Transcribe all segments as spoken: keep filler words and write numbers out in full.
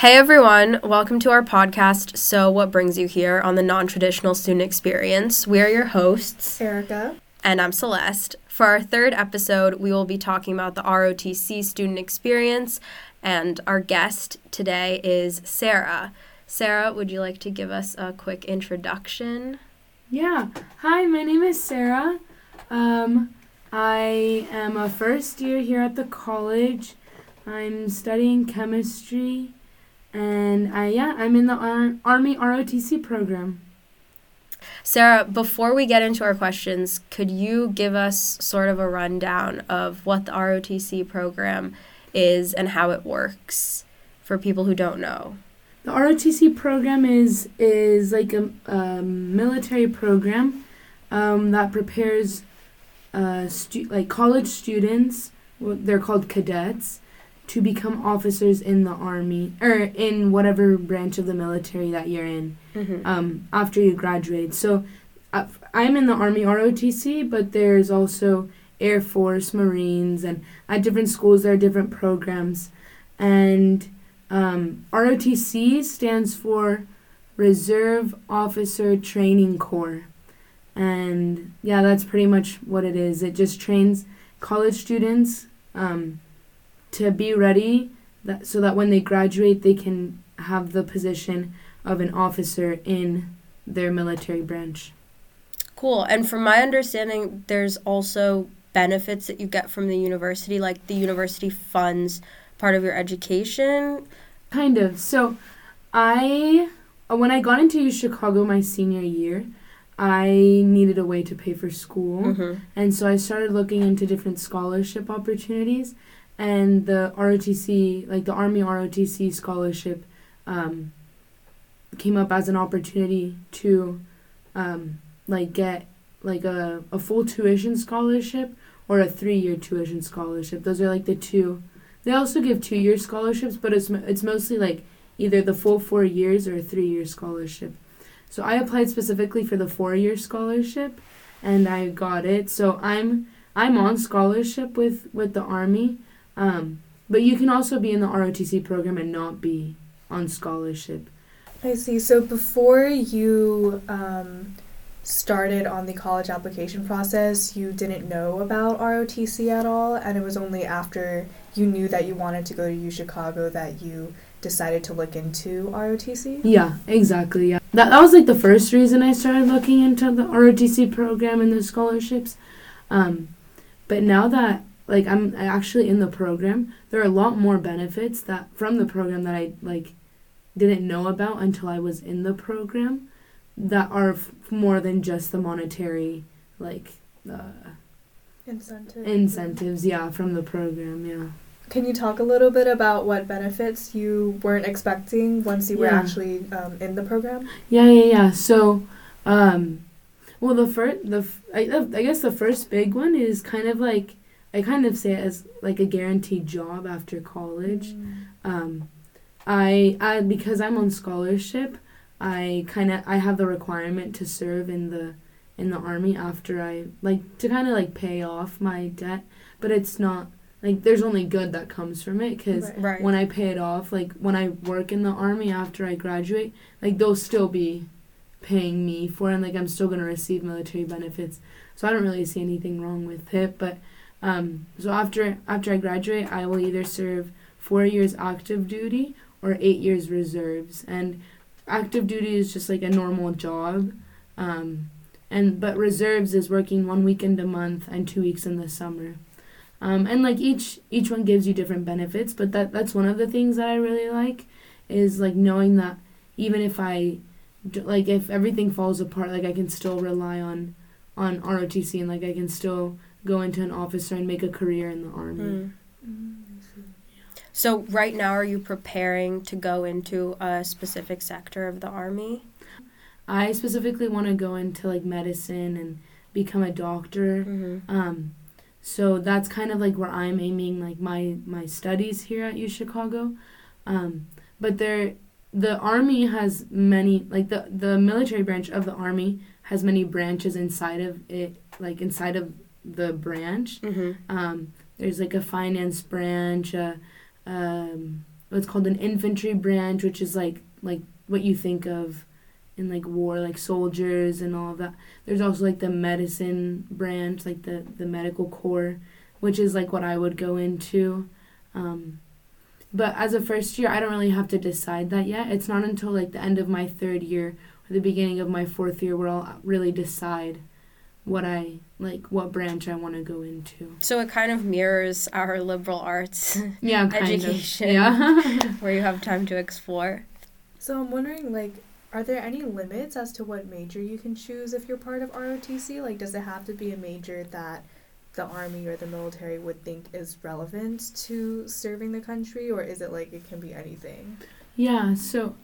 Hey everyone, welcome to our podcast, So What Brings You Here on the Non-Traditional Student Experience. We are your hosts, Erica. And I'm Celeste. For our third episode, we will be talking about the R O T C student experience, and our guest today is Sarah. Sarah, would you like to give us a quick introduction? Yeah. Hi, my name is Sarah. Um, I am a first year here at the college. I'm studying chemistry. And I, yeah, I'm in the Ar- Army R O T C program. Sarah, before we get into our questions, could you give us sort of a rundown of what the R O T C program is and how it works for people who don't know? The R O T C program is is like a, a military program um, that prepares uh, stu- like college students. Well, they're called cadets, to become officers in the Army, or in whatever branch of the military that you're in, Mm-hmm. um, after you graduate. So uh, I'm in the Army R O T C, but there's also Air Force, Marines, and at different schools there are different programs. And um, R O T C stands for Reserve Officer Training Corps. And yeah, that's pretty much what it is. It just trains college students um, to be ready that so that when they graduate they can have the position of an officer in their military branch. Cool. And from my understanding, there's also benefits that you get from the university, like the university funds part of your education. Kind of. So I, when I got into U Chicago my senior year, I needed a way to pay for school. Mm-hmm. And so I started looking into different scholarship opportunities. And the R O T C, like the Army R O T C scholarship, um, came up as an opportunity to, um, like get like a, a full tuition scholarship or a three-year tuition scholarship. Those are like the two. They also give two-year scholarships, but it's it's mostly like either the full four years or a three-year scholarship. So I applied specifically for the four-year scholarship, and I got it. So I'm I'm on scholarship with, with the Army. Um, but you can also be in the R O T C program and not be on scholarship. I see. So before you um, started on the college application process, you didn't know about R O T C at all, and it was only after you knew that you wanted to go to U Chicago that you decided to look into R O T C? Yeah, exactly. Yeah, that that was like the first reason I started looking into the R O T C program and the scholarships. Um, but now that like I'm actually in the program, there are a lot more benefits that from the program that I like didn't know about until I was in the program that are f- more than just the monetary like uh, Incentives. incentives. Yeah, from the program. Yeah. Can you talk a little bit about what benefits you weren't expecting once you were Yeah. actually um, in the program? Yeah, yeah, yeah. So, um, well, the first, the f- I, I guess the first big one is kind of like I kind of say it as like a guaranteed job after college. Um, I, I because I'm on scholarship, I kind of I have the requirement to serve in the in the Army after I like to kind of like pay off my debt, but it's not like there's only good that comes from it because Right. Right. when I pay it off, like when I work in the Army after I graduate, like they'll still be paying me for it, and like I'm still gonna receive military benefits. So I don't really see anything wrong with it, but. Um, so after after I graduate, I will either serve four years active duty or eight years reserves. And active duty is just like a normal job, um, and but reserves is working one weekend a month and two weeks in the summer. Um, and like each each one gives you different benefits, but that that's one of the things that I really like is like knowing that even if I like if everything falls apart, like I can still rely on on R O T C and like I can still go into an officer and make a career in the Army. Mm. Mm. So right now, are you preparing to go into a specific sector of the Army? I specifically want to go into like medicine and become a doctor. Mm-hmm. Um, so that's kind of like where I'm aiming like my, my studies here at U Chicago. Um, but there, the Army has many, like the, the military branch of the Army has many branches inside of it, like inside of the branch. Mm-hmm. Um, there's like a finance branch, a, um, what's called an infantry branch, which is like like what you think of in like war, like soldiers and all of that. There's also like the medicine branch, like the, the medical corps, which is like what I would go into. Um, but as a first year, I don't really have to decide that yet. It's not until like the end of my third year or the beginning of my fourth year where I'll really decide what I like, what branch I want to go into. So it kind of mirrors our liberal arts yeah, kind education, of. Yeah. where you have time to explore. So I'm wondering, like, are there any limits as to what major you can choose if you're part of R O T C? Like, does it have to be a major that the Army or the military would think is relevant to serving the country, or is it like it can be anything? Yeah, so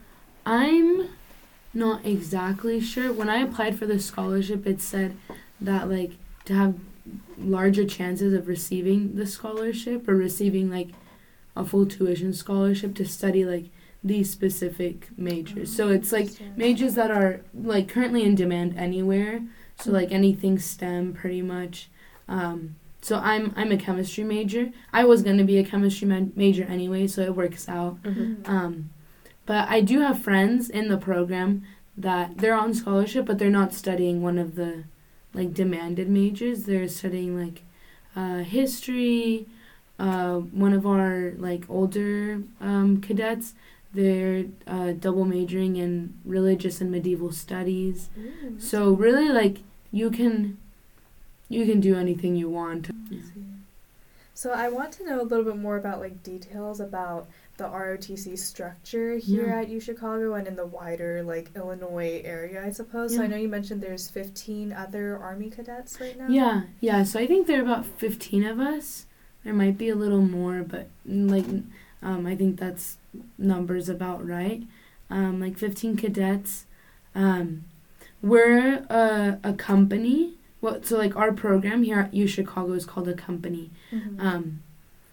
I'm not exactly sure. When I applied for the scholarship, it said that, like, to have larger chances of receiving the scholarship or receiving, like, a full tuition scholarship to study, like, these specific majors. Oh, so it's, like, majors that are, like, currently in demand anywhere. So, like, anything STEM, pretty much. Um, so I'm I'm a chemistry major. I was going to be a chemistry ma- major anyway, so it works out. Mm-hmm. Um, but I do have friends in the program that they're on scholarship, but they're not studying one of the, like, demanded majors. They're studying, like, uh, history. Uh, one of our, like, older um, cadets, they're uh, double majoring in religious and medieval studies. Ooh, So really, like, you can you can do anything you want. I see. So I want to know a little bit more about, like, details about the R O T C structure here Yeah. at U Chicago and in the wider, like, Illinois area, I suppose. So I Yeah. know you mentioned there's fifteen other Army cadets right now. Yeah, yeah. So I think there are about fifteen of us. There might be a little more, but mm, like, um, I think that's numbers about right. Um, like fifteen cadets. Um, we're a, a company. Well, so like our program here at U Chicago is called a company. Mhm. Um,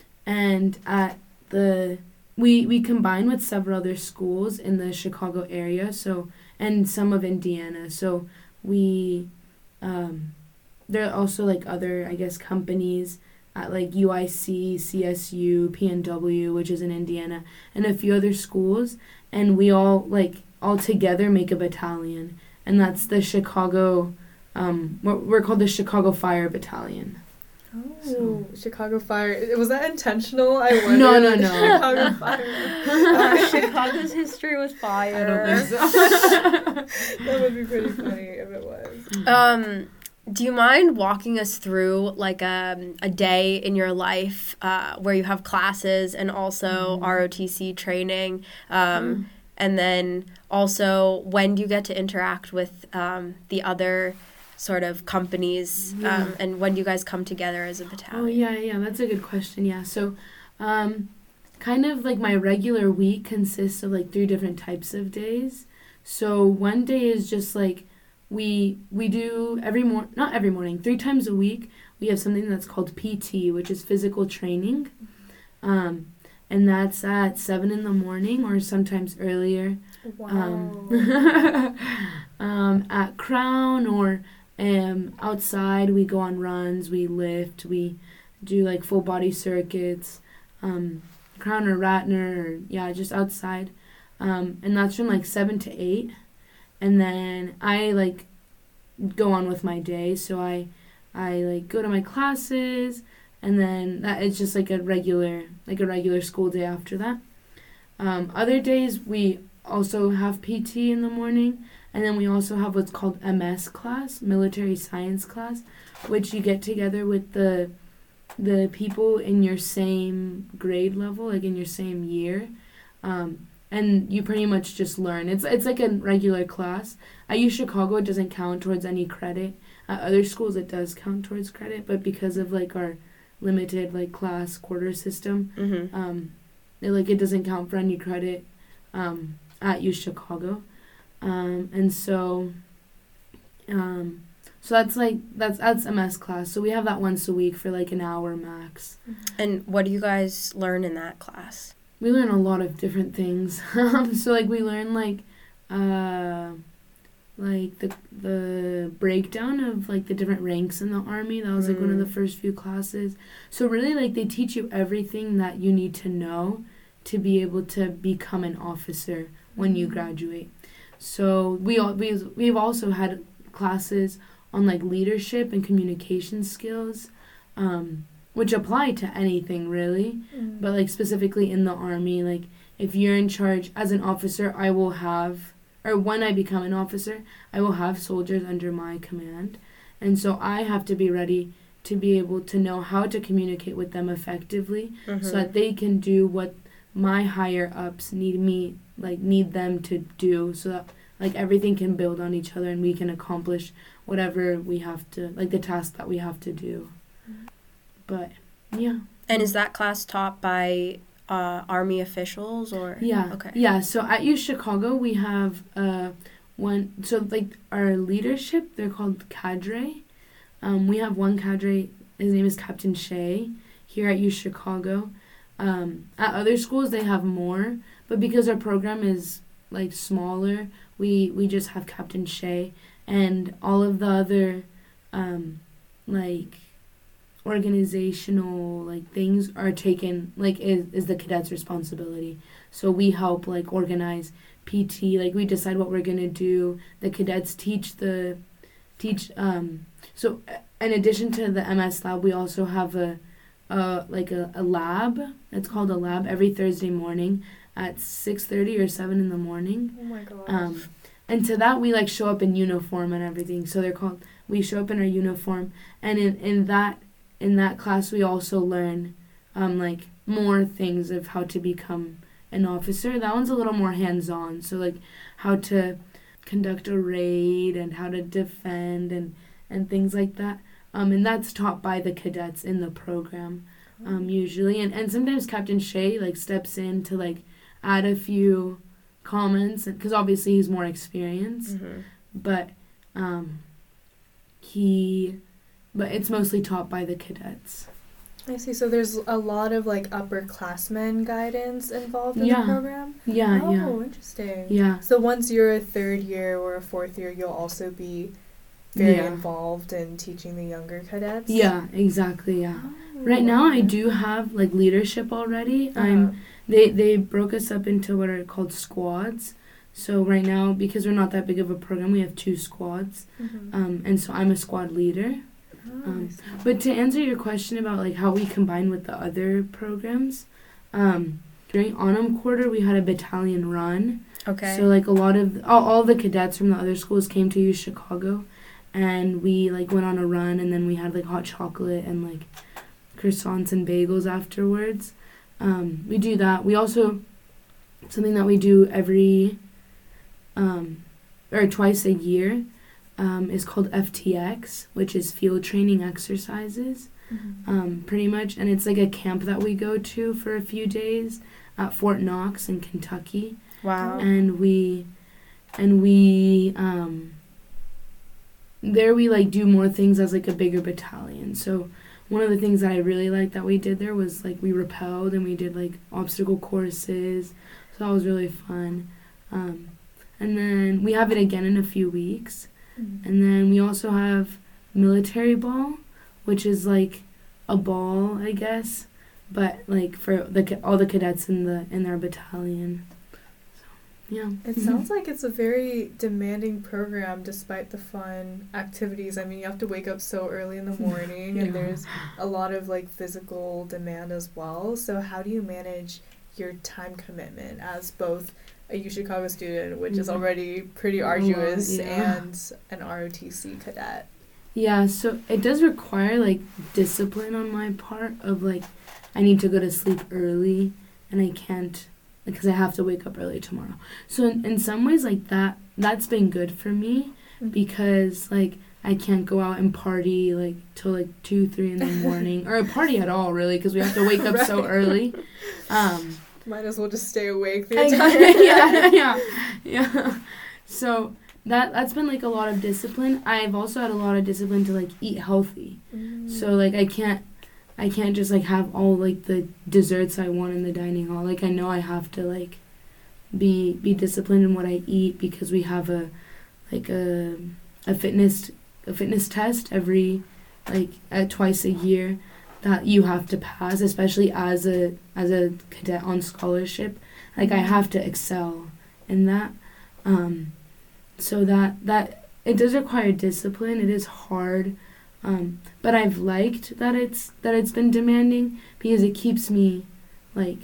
and at the we we combine with several other schools in the Chicago area. So and some of Indiana. So we um, there are also like other I guess companies at like U I C, C S U, P N W, which is in Indiana, and a few other schools, and we all like all together make a battalion, and that's the Chicago. Um, we're, we're called the Chicago Fire Battalion. Oh, So- Chicago Fire. Was that intentional? I wonder. No, no, no. Chicago Fire. Chicago's history was fire. I don't think so. That would be pretty funny if it was. Um, do you mind walking us through like a, a day in your life uh, where you have classes and also Mhm. R O T C training? Um, Mm. And then also, when do you get to interact with um, the other sort of companies? Yeah. Um, and when do you guys come together as a Oh, battalion? yeah, yeah, that's a good question, yeah. So, um, kind of like my regular week consists of like three different types of days. So one day is just like we we do every mor not every morning, three times a week, we have something that's called P T, which is physical training. Um, and that's at seven in the morning or sometimes earlier. Wow. Um, um, at Crown or um, outside, we go on runs, we lift, we do like full body circuits, um, Crown or Ratner, or yeah, just outside. Um, and that's from like seven to eight. And then I like go on with my day. So I, I like go to my classes, and then that it's just like a regular, like a regular school day after that. Um, other days we also have P T in the morning, and then we also have what's called M S class, military science class, which you get together with the the people in your same grade level, like in your same year, um, and you pretty much just learn. It's it's like a regular class. At U Chicago, it doesn't count towards any credit. At other schools, it does count towards credit, but because of like our limited like class quarter system, Mm-hmm. um, it, like it doesn't count for any credit um, at U Chicago, um, and so um, so that's like that's that's M S class. So we have that once a week for like an hour max. And what do you guys learn in that class? We learn a lot of different things. Um, so like we learn like uh, like the the breakdown of like the different ranks in the army. That was like one of the Mm. first few classes. So really like they teach you everything that you need to know to be able to become an officer when you graduate. So we all we we've also had classes on like leadership and communication skills, um, which apply to anything really, Mm. but like specifically in the Army, like if you're in charge as an officer, I will have, or when I become an officer, I will have soldiers under my command, and so I have to be ready to be able to know how to communicate with them effectively, Mm-hmm. so that they can do what my higher ups need me like need them to do, so that like everything can build on each other and we can accomplish whatever we have to, like the task that we have to do. But yeah. And is that class taught by uh, Army officials or? Yeah. Okay. Yeah. So at U Chicago we have uh one. So like our leadership, they're called cadre. Um, we have one cadre. His name is Captain Shea here at U Chicago. Um, at other schools they have more, but because our program is like smaller, we we just have Captain Shea, and all of the other um, like organizational like things are taken like is, is the cadets' responsibility. So we help like organize P T, like we decide what we're gonna do. The cadets teach the teach um so in addition to the M S lab, we also have a uh like a, a lab. It's called a lab every Thursday morning at six thirty or seven in the morning. Oh my gosh. Um and to that we like show up in uniform and everything. So they're called we show up in our uniform, and in, in that in that class we also learn um like more things of how to become an officer. That one's a little more hands-on, so like how to conduct a raid and how to defend and and things like that. Um, and that's taught by the cadets in the program, um, usually. And, and sometimes Captain Shea, like, steps in to, like, add a few comments, because obviously he's more experienced. Mm-hmm. But um, he, but it's mostly taught by the cadets. I see. So there's a lot of, like, upperclassmen guidance involved in Yeah. the program? Yeah, Oh, yeah. interesting. Yeah. So once you're a third year or a fourth year, you'll also be very Yeah. involved in teaching the younger cadets? Yeah, exactly, yeah. Oh, Right now I okay. do have, like, leadership already. Uh-huh. I'm They they broke us up into what are called squads. So right now, because we're not that big of a program, we have two squads. Mhm. Um, and so I'm a squad leader. Oh, um, I see. But to answer your question about like how we combine with the other programs, um, during autumn quarter we had a battalion run. Okay. So like a lot of all, all the cadets from the other schools came to U Chicago, and we like went on a run, and then we had like hot chocolate and like croissants and bagels afterwards. Um, we do that. We also, something that we do every, um, or twice a year, um, is called F T X, which is field training exercises, Mhm. um, pretty much. And it's like a camp that we go to for a few days at Fort Knox in Kentucky. wow. And we, and we, um, there we like do more things as like a bigger battalion. So one of the things that I really liked that we did there was like we rappelled and we did like obstacle courses. So that was really fun. Um, and then we have it again in a few weeks. Mhm. And then we also have military ball, which is like a ball, I guess, but like for the ca- all the cadets in the in their battalion. So, yeah. It sounds like it's a very demanding program despite the fun activities. I mean, you have to wake up so early in the morning and Yeah. there's a lot of like physical demand as well. So how do you manage your time commitment as both a U Chicago student, which is Mhm. already pretty A lot, arduous, yeah. and an R O T C cadet? Yeah, so it does require like discipline on my part of like I need to go to sleep early and I can't because I have to wake up early tomorrow. So in, in some ways like that that's been good for me Mhm. because like I can't go out and party like till like two, three in the morning or party at all really because we have to wake up so Right. early. Um, Might as well just stay awake the I- entire day. yeah, yeah, yeah. So that that's been like a lot of discipline. I've also had a lot of discipline to like eat healthy. Mm. So like I can't I can't just like have all like the desserts I want in the dining hall. Like I know I have to like be be disciplined in what I eat because we have a like a a fitness a fitness test every like uh, twice a year. that you have to pass, especially as a as a cadet on scholarship. Like, I have to excel in that. Um, so that that it does require discipline. It is hard, um, but I've liked that it's that it's been demanding because it keeps me, like,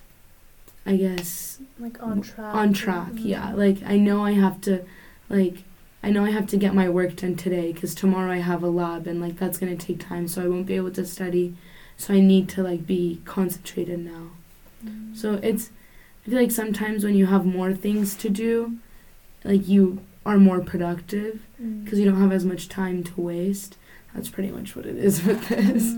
I guess Like on track. on track. Mm-hmm. Yeah, like I know I have to, like. I know I have to get my work done today because tomorrow I have a lab and, like, that's going to take time, so I won't be able to study. So I need to, like, be concentrated now. Mm. So it's, I feel like sometimes when you have more things to do, like, you are more productive because Mm. you don't have as much time to waste. That's pretty much what it is with this.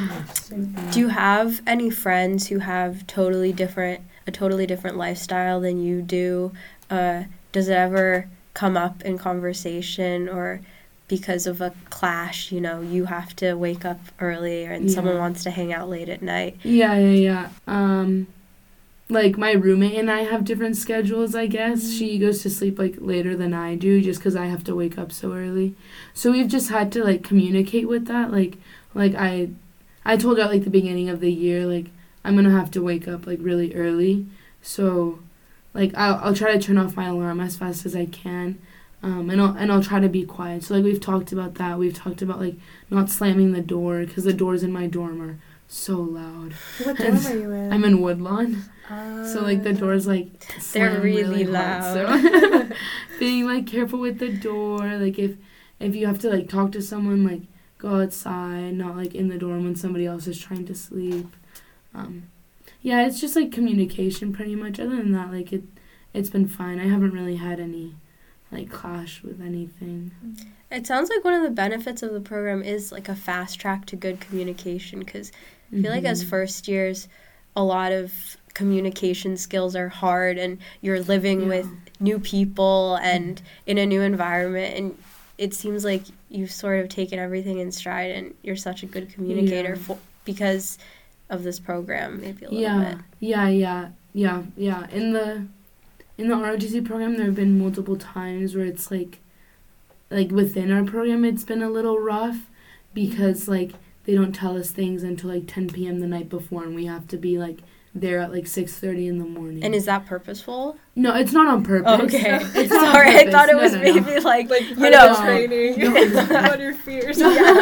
Mm. Do you have any friends who have totally different, a totally different lifestyle than you do? Uh, does it ever come up in conversation, or because of a clash, you know, you have to wake up early and Yeah. someone wants to hang out late at night? Yeah, yeah, yeah. Um, like, my roommate and I have different schedules, I guess. She goes to sleep, like, later than I do just because I have to wake up so early. So we've just had to, like, communicate with that. Like, like I, I told her at, like, the beginning of the year, like, I'm going to have to wake up, like, really early. So, like, I'll, I'll try to turn off my alarm as fast as I can. Um, and I'll and I'll try to be quiet. So, like, we've talked about that. We've talked about, like, not slamming the door because the doors in my dorm are so loud. What dorm are you in? I'm in Woodlawn, Uh, so, like, the doors, like, They're slam really hard, loud. so being, like, careful with the door. Like, if if you have to, like, talk to someone, like, go outside, not, like, in the dorm when somebody else is trying to sleep. Um, yeah, it's just, like, communication pretty much. Other than that, like, it it's been fine. I haven't really had any, like, clash with anything. It sounds like one of the benefits of the program is, like, a fast track to good communication, because I feel like as Mhm. first years, a lot of communication skills are hard, and you're living Yeah. with new people and in a new environment, and it seems like you've sort of taken everything in stride, and you're such a good communicator Yeah. for, because of this program, maybe a little yeah, bit. Yeah, yeah, yeah, yeah. In the in the R O T C program, there have been multiple times where it's like, like within our program, it's been a little rough because like they don't tell us things until like ten p.m. the night before, and we have to be like there at like six thirty in the morning. And is that purposeful? No, it's not on purpose. Okay. It's not on Sorry, I purpose. thought it No, was no, no. maybe like, Like, you part know. of the training. No. What are your fears?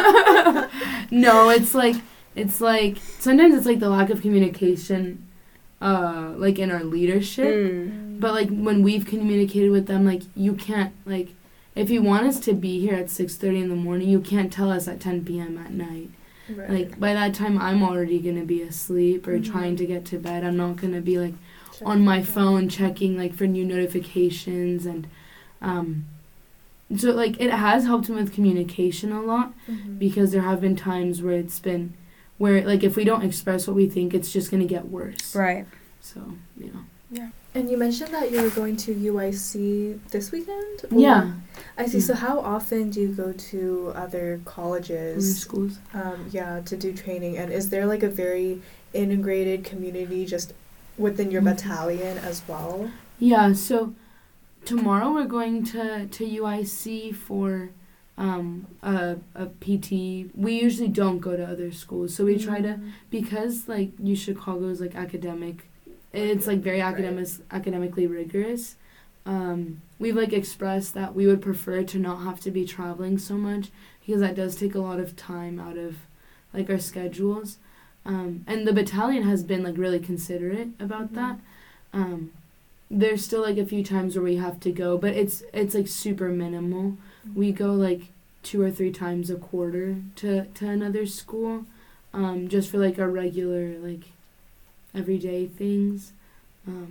No, it's like it's like sometimes it's like the lack of communication, uh, like in our leadership. Mm. But like when we've communicated with them, like you can't like if you want us to be here at six thirty in the morning, you can't tell us at ten p.m. at night. Right. Like by that time, I'm already gonna be asleep or Mhm. trying to get to bed. I'm not gonna be like Check on my it out. phone checking like for new notifications and um. So like it has helped me with communication a lot Mhm. because there have been times where it's been where like if we don't express what we think, it's just gonna get worse. Right. So you know. And you mentioned that you were going to U I C this weekend? Or- Yeah. I see. Yeah. So how often do you go to other In colleges? schools. Um, yeah, to do training, and is there like a very integrated community just within your Mhm. battalion as well? Yeah, so tomorrow we're going to, to U I C for um, a, a P T. We usually don't go to other schools, so we try to, because like U Chicago is like academic, it's like very Right. academic, academically rigorous. Um, we've like expressed that we would prefer to not have to be traveling so much because that does take a lot of time out of like our schedules. Um, and the battalion has been like really considerate about Mhm. that. Um, there's still like a few times where we have to go, but it's it's like super minimal. We go like two or three times a quarter to, to another school, um, just for like our regular like everyday things. Um,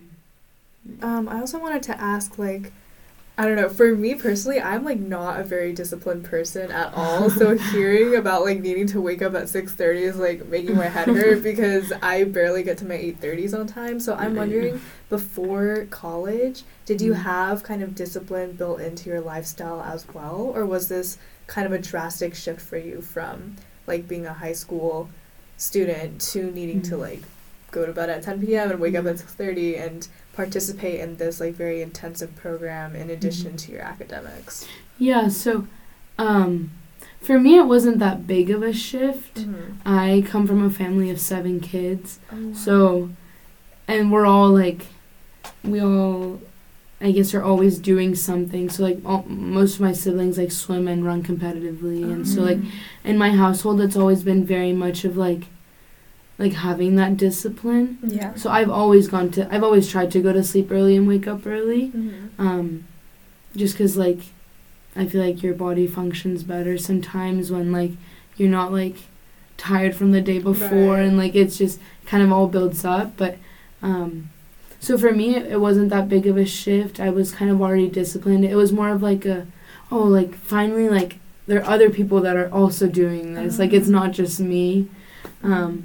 Um, I also wanted to ask, like, I don't know, for me personally, I'm, like, not a very disciplined person at all, so hearing about, like, needing to wake up at six thirty is, like, making my head hurt because I barely get to my eight thirties on time, so I'm Yeah, wondering, yeah. before college, did you Mhm. have kind of discipline built into your lifestyle as well, or was this kind of a drastic shift for you from, like, being a high school student to needing to, Mhm. like, go to bed at ten p.m. and wake up Mhm. at six thirty and participate in this like very intensive program in addition Mhm. to your academics? Yeah, so um, For me, it wasn't that big of a shift. Mm-hmm. I come from a family of seven kids. Oh. So, and we're all, like, we all, I guess, are always doing something. So, like, all, most of my siblings, like, swim and run competitively. And so, like, in my household, it's always been very much of, like, like, having that discipline. Yeah. So I've always gone to, I've always tried to go to sleep early and wake up early. Mm-hmm. Um, just because, like, I feel like your body functions better sometimes when, like, you're not, like, tired from the day before. Right. And, like, it's just kind of all builds up. But, um, so for me, it, it wasn't that big of a shift. I was kind of already disciplined. It was more of, like, a, oh, like, finally, like, there are other people that are also doing this. Like, it's not just me. Um,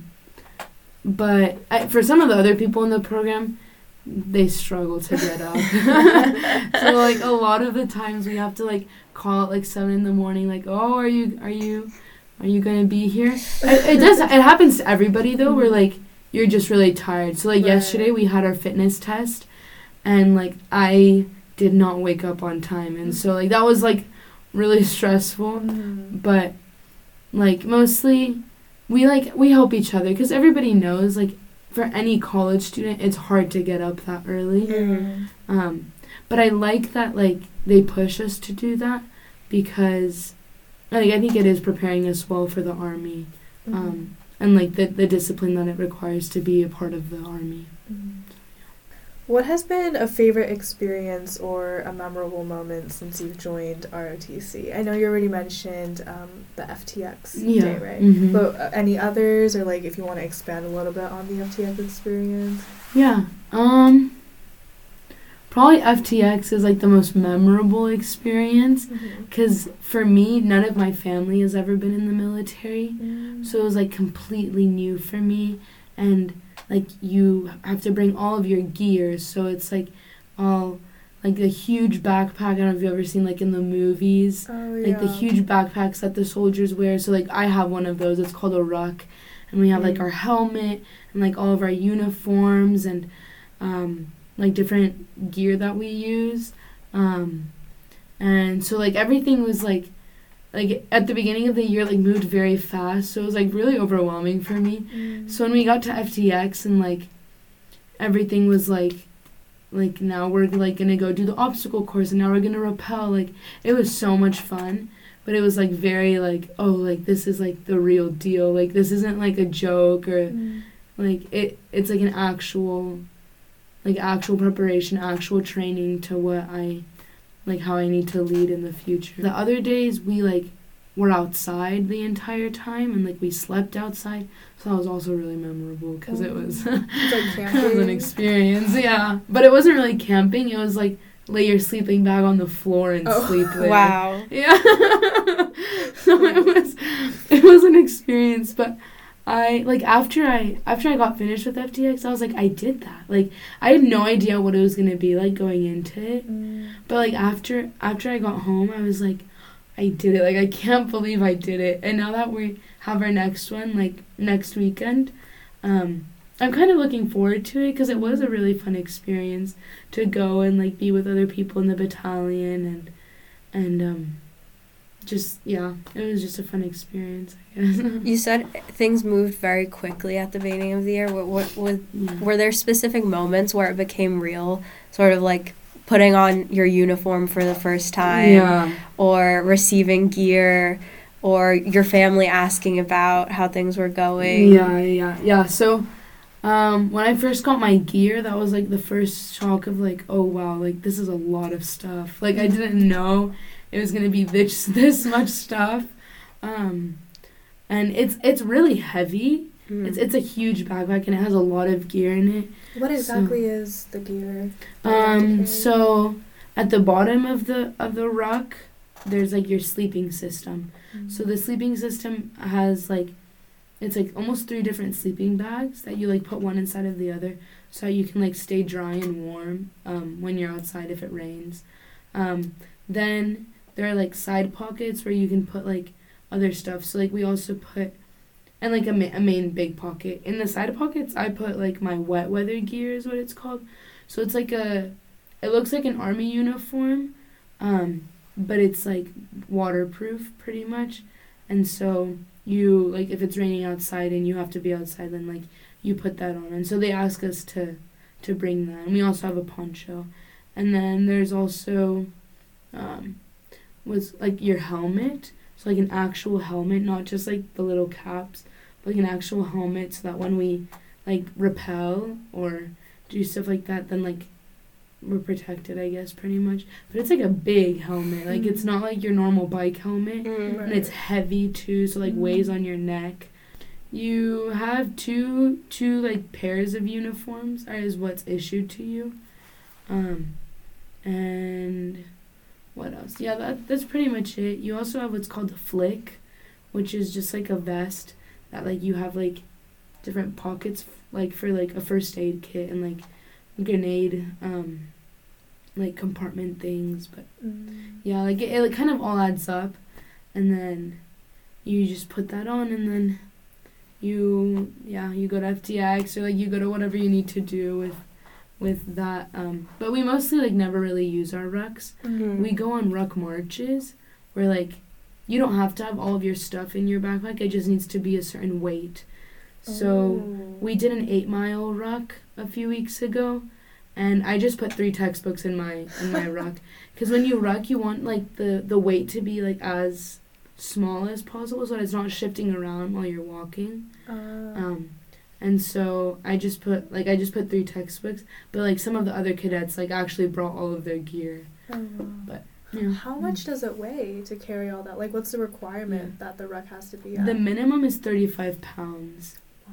but I, for some of the other people in the program, they struggle to get up. So, like, a lot of the times we have to, like, call at, like, seven in the morning, like, oh, are you, are you, are you going to be here? It, it does, it happens to everybody, though, where, like, you're just really tired. So, like, Right. yesterday we had our fitness test, and, like, I did not wake up on time. And so, like, that was, like, really stressful. Mm-hmm. But, like, mostly we, like, we help each other, because everybody knows, like, for any college student, it's hard to get up that early. Mm-hmm. Um, but I like that, like, they push us to do that, because, like, I think it is preparing us well for the Army, Mm-hmm. um, and, like, the, the discipline that it requires to be a part of the Army. Mm-hmm. What has been a favorite experience or a memorable moment since you've joined R O T C? I know you already mentioned um, the F T X Yeah. day, right? Mhm. But uh, any others, or, like, if you want to expand a little bit on the F T X experience? Yeah. Um, probably F T X is, like, the most memorable experience, Mm-hmm. because for me, none of my family has ever been in the military. Mm-hmm. So it was, like, completely new for me, and, like, you have to bring all of your gear, so it's, like, all, like, a huge backpack. I don't know if you've ever seen, like, in the movies, Oh, like, yeah. the huge backpacks that the soldiers wear. So, like, I have one of those. It's called a ruck, and we have, like, Mm. our helmet and, like, all of our uniforms and, um, like, different gear that we use. Um, and so, like, everything was, like, like, at the beginning of the year, like, moved very fast, so it was, like, really overwhelming for me. Mm. So when we got to F T X and, like, everything was, like, like, now we're, like, gonna go do the obstacle course, and now we're gonna rappel, like, it was so much fun, but it was, like, very, like, oh, like, this is, like, the real deal, like, this isn't, like, a joke, or, Mm. like, it, it's, like, an actual, like, actual preparation, actual training to what I, like, how I need to lead in the future. The other days, we, like, were outside the entire time, and, like, we slept outside, so that was also really memorable, because it was, It's like it was an camping. experience, yeah. But it wasn't really camping, it was, like, lay your sleeping bag on the floor and Oh. sleep there. Wow. Yeah. So it was, it was an experience, but I, like, after I, after I got finished with F T X, I was like, I did that. Like, I had no idea what it was going to be like going into it. Mm. But, like, after after I got home, I was like, I did it. Like, I can't believe I did it. And now that we have our next one, like, next weekend, um, I'm kind of looking forward to it, because it was a really fun experience to go and, like, be with other people in the battalion, and, and um, just, yeah, it was just a fun experience, I guess. You said things moved very quickly at the beginning of the year. What, what, what, Yeah. were there specific moments where it became real, sort of like putting on your uniform for the first time, Yeah. or receiving gear, or your family asking about how things were going? Yeah, yeah, yeah. So, um, when I first got my gear, that was, like, the first shock of, like, oh, wow, like, this is a lot of stuff. Like, I didn't know it was going to be this this much stuff. Um, and it's it's really heavy. Mm. It's it's a huge backpack, and it has a lot of gear in it. What exactly is the gear? that you have to Um, carry? so at the bottom of the of the ruck, there's, like, your sleeping system. Mm. So the sleeping system has, like, it's, like, almost three different sleeping bags that you, like, put one inside of the other, so you can, like, stay dry and warm um, when you're outside if it rains. Um, then there are, like, side pockets where you can put, like, other stuff. So, like, we also put, and, like, a, ma- a main big pocket. In the side pockets, I put, like, my wet weather gear is what it's called. So it's, like, a, it looks like an army uniform, um, but it's, like, waterproof pretty much. And so you, like, if it's raining outside and you have to be outside, then, like, you put that on. And so they ask us to, to bring that. And we also have a poncho. And then there's also, um, was, like, your helmet. So, like, an actual helmet, not just, like, the little caps, but, like, an actual helmet so that when we, like, rappel or do stuff like that, then, like, we're protected, I guess, pretty much. But it's, like, a big helmet. Like, it's not like your normal bike helmet. Mm. And it's heavy, too, so, like, weighs on your neck. You have two, two, like, pairs of uniforms is what's issued to you. Um, and what else? Yeah, that that's pretty much it. You also have what's called a flick, which is just, like, a vest that, like, you have, like, different pockets, like, for, like, a first aid kit and, like, grenade, um, like, compartment things. But, Mm. yeah, like, it, it like, kind of all adds up. And then you just put that on, and then you, yeah, you go to F T X, or, like, you go to whatever you need to do with with that. Um, but we mostly, like, never really use our rucks. Mm. We go on ruck marches where, like, you don't have to have all of your stuff in your backpack. It just needs to be a certain weight. So Oh. we did an eight mile ruck a few weeks ago, and I just put three textbooks in my in my ruck. Because when you ruck, you want, like, the, the weight to be, like, as small as possible so that it's not shifting around while you're walking. Uh, Um, and so I just put, like, I just put three textbooks, but, like, some of the other cadets, like, actually brought all of their gear. oh. But, yeah. How much does it weigh to carry all that? Like, what's the requirement that the ruck has to be at? The minimum is thirty-five pounds, Wow.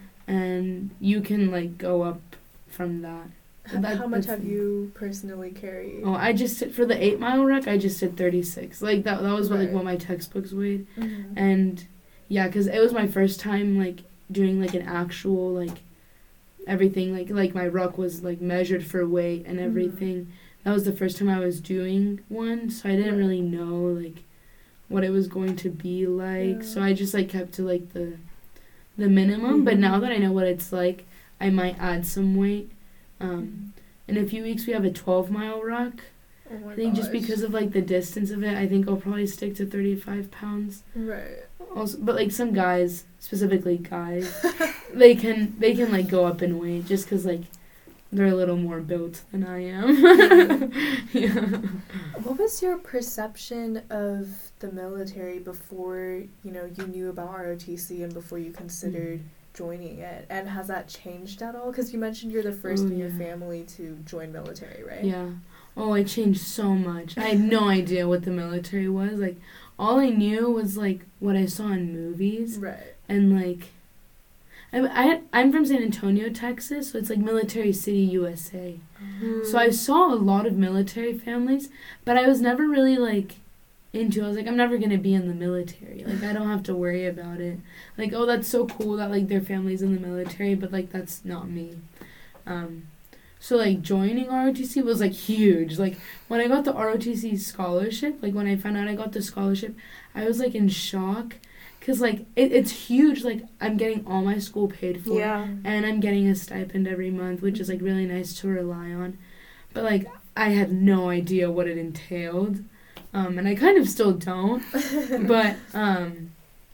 and you can, like, go up from that. H- That- How much that's- have you personally carried? Oh, I just did, for the eight mile ruck, I just did thirty-six. Like, that that was what, like, Right. what my textbooks weighed. Mhm. And, yeah, because it was my first time, like, doing, like, an actual, like, everything. Like, like my ruck was, like, measured for weight and Mhm. everything. That was the first time I was doing one, so I didn't Right. really know, like, what it was going to be like. Yeah. So I just, like, kept to, like, the the minimum. But Mhm. now that I know what it's like, I might add some weight. Um, Mhm. in a few weeks, we have a twelve mile ruck. Oh my I think just gosh. because of, like, the distance of it, I think I'll probably stick to thirty-five pounds. Right. Also, but, like, some guys, specifically guys, they can they can like go up in weight just because, like, they're a little more built than I am. Yeah. What was your perception of the military before, you know, you knew about R O T C and before you considered joining it? And has that changed at all? Because you mentioned you're the first Oh, in your yeah. family to join military, right? Yeah. Oh, it changed so much. I had no idea what the military was. Like, all I knew was, like, what I saw in movies. Right. And, like, I, I, I'm from San Antonio, Texas, so it's, like, Military City, U S A. Mm. So I saw a lot of military families, but I was never really, like, into, I was like, I'm never going to be in the military. Like, I don't have to worry about it. Like, oh, that's so cool that, like, their family's in the military, but, like, that's not me. Um, so, like, joining R O T C was, like, huge. Like, when I got the R O T C scholarship, like, when I found out I got the scholarship, I was, like, in shock. Because, like, it, it's huge. Like, I'm getting all my school paid for. Yeah. And I'm getting a stipend every month, which is, like, really nice to rely on. But, like, I had no idea what it entailed. Um, and I kind of still don't. but, um,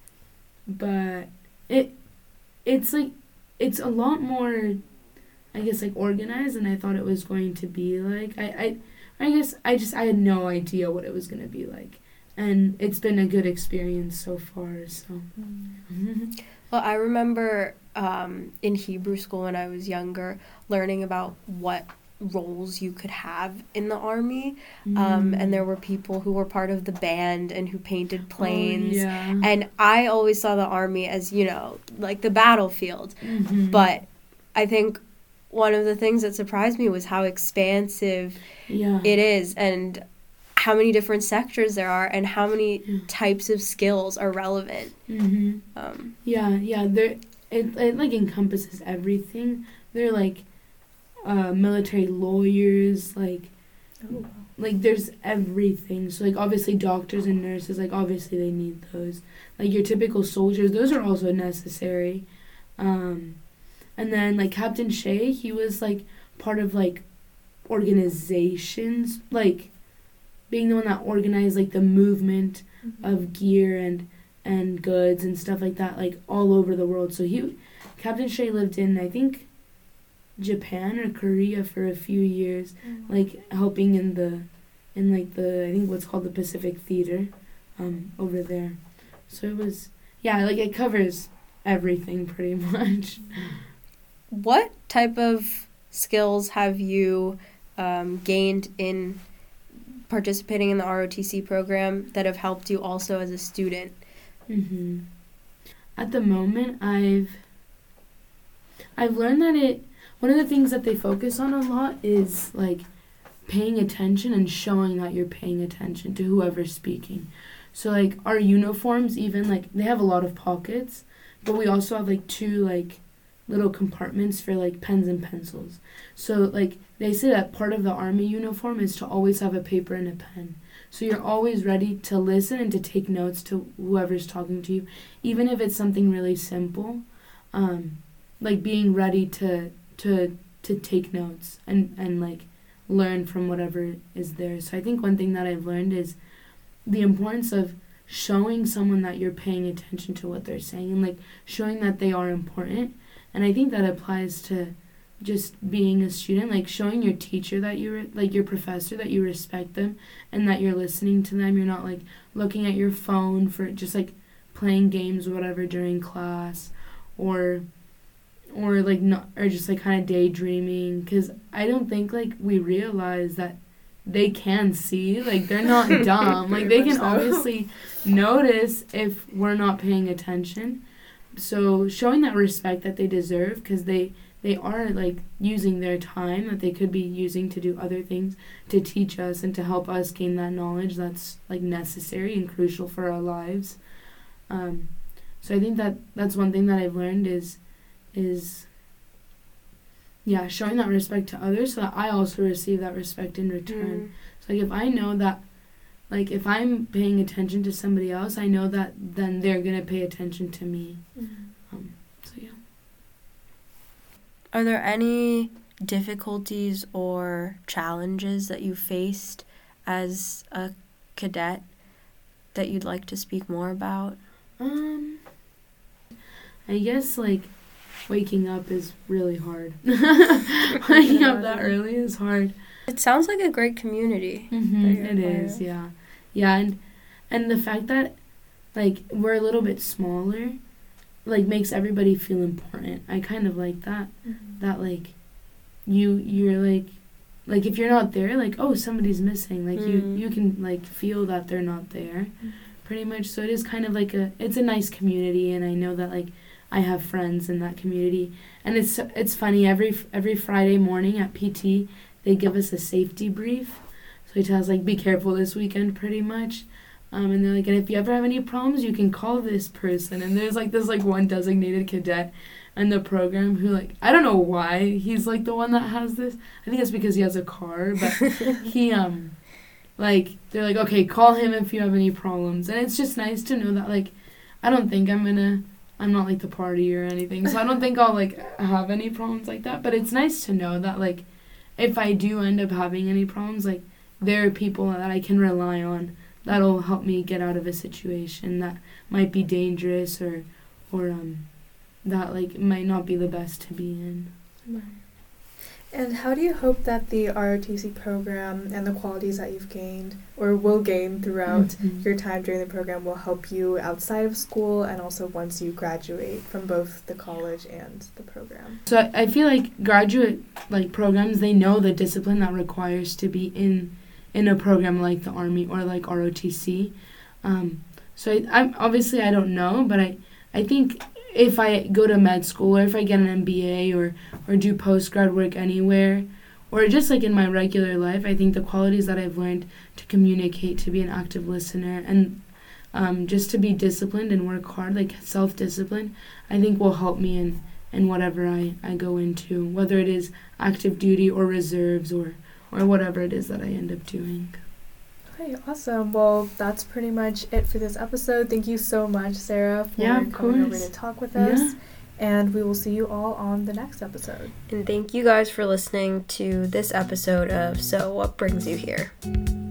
but it, it's, like, it's a lot more, I guess, like, organized than I thought it was going to be like. I, I, I guess I just, I had no idea what it was going to be like. And it's been a good experience so far, so. Mm. Well, I remember um, in Hebrew school when I was younger, learning about what roles you could have in the army. Um, and there were people who were part of the band and who painted planes. Oh, yeah. And I always saw the army as, you know, like the battlefield. Mhm. But I think one of the things that surprised me was how expansive yeah. it is and how many different sectors there are and how many Yeah. types of skills are relevant. Mhm. Um, Yeah, yeah. There, it, it like encompasses everything. They're like, uh, military lawyers. Like, Oh, like there's everything. So like obviously doctors and nurses. Like obviously they need those. Like your typical soldiers. Those are also necessary. Um, and then like Captain Shea, he was like part of like organizations. Like being the one that organized like the movement Mhm. of gear and and goods and stuff like that, like all over the world. So he, Captain Shay lived in, I think, Japan or Korea for a few years, mm-hmm. like helping in the, in like the, I think what's called the Pacific Theater, um, over there. So it was, yeah, like it covers everything pretty much. What type of skills have you um, gained in participating in the R O T C program that have helped you also as a student? Mm-hmm. At the moment, I've I've learned that it one of the things that they focus on a lot is like paying attention and showing that you're paying attention to whoever's speaking. So like our uniforms, even like they have a lot of pockets, but we also have like two like little compartments for like pens and pencils. So like they say that part of the Army uniform is to always have a paper and a pen. So you're always ready to listen and to take notes to whoever's talking to you, even if it's something really simple. Um, like being ready to to to take notes and, and like learn from whatever is there. So I think one thing that I've learned is the importance of showing someone that you're paying attention to what they're saying and like showing that they are important. And I think that applies to just being a student, like showing your teacher that you re- like your professor that you respect them and that you're listening to them. You're not like looking at your phone for just like playing games or whatever during class, or or like not or just like kind of daydreaming, because I don't think like we realize that they can see, like they're not dumb, like they can so. obviously notice if we're not paying attention. So showing that respect that they deserve, because they they are like using their time that they could be using to do other things to teach us and to help us gain that knowledge that's like necessary and crucial for our lives. Um, so I think that that's one thing that I've learned is is yeah, showing that respect to others so that I also receive that respect in return. Mm. So like if I know that, like if I'm paying attention to somebody else, I know that then they're going to pay attention to me. Mm. Um, so yeah. Are there any difficulties or challenges that you faced as a cadet that you'd like to speak more about? Um, I guess like waking up is really hard. Waking up that early is hard. It sounds like a great community. Mm-hmm, it is, yeah. Yeah, and and the fact that, like, we're a little bit smaller, like, makes everybody feel important. I kind of like that. Mm-hmm. That, like, you, you're, like, like, if you're not there, like, oh, somebody's missing. Like, mm-hmm. you, you can, like, feel that they're not there, mm-hmm. pretty much. So it is kind of like a, it's a nice community, and I know that, like, I have friends in that community. And it's it's funny, every every Friday morning at P T, they give us a safety brief. So they tell us, like, be careful this weekend, pretty much. Um, and they're like, and if you ever have any problems, you can call this person. And there's, like, this, like, one designated cadet in the program who, like, I don't know why he's, like, the one that has this. I think it's because he has a car. But he, um, like, they're like, okay, call him if you have any problems. And it's just nice to know that, like, I don't think I'm going to... I'm not, like, the party or anything, so I don't think I'll, like, have any problems like that. But it's nice to know that, like, if I do end up having any problems, like, there are people that I can rely on that'll help me get out of a situation that might be dangerous or, or um, that, like, might not be the best to be in. Right. And how do you hope that the R O T C program and the qualities that you've gained or will gain throughout mm-hmm. your time during the program will help you outside of school and also once you graduate from both the college and the program? So I, I feel like graduate like programs, they know the discipline that requires to be in in a program like the Army or like R O T C. Um, so I, I'm obviously I don't know, but I I think if I go to med school or if I get an M B A or, or do post-grad work anywhere or just like in my regular life, I think the qualities that I've learned to communicate, to be an active listener, and um, just to be disciplined and work hard, like self-discipline, I think will help me in, in whatever I, I go into, whether it is active duty or reserves or, or whatever it is that I end up doing. Okay, awesome. Well, that's pretty much it for this episode. Thank you so much, Sarah, for yeah, coming over to talk with us. Yeah. And we will see you all on the next episode. And thank you guys for listening to this episode of So What Brings You Here?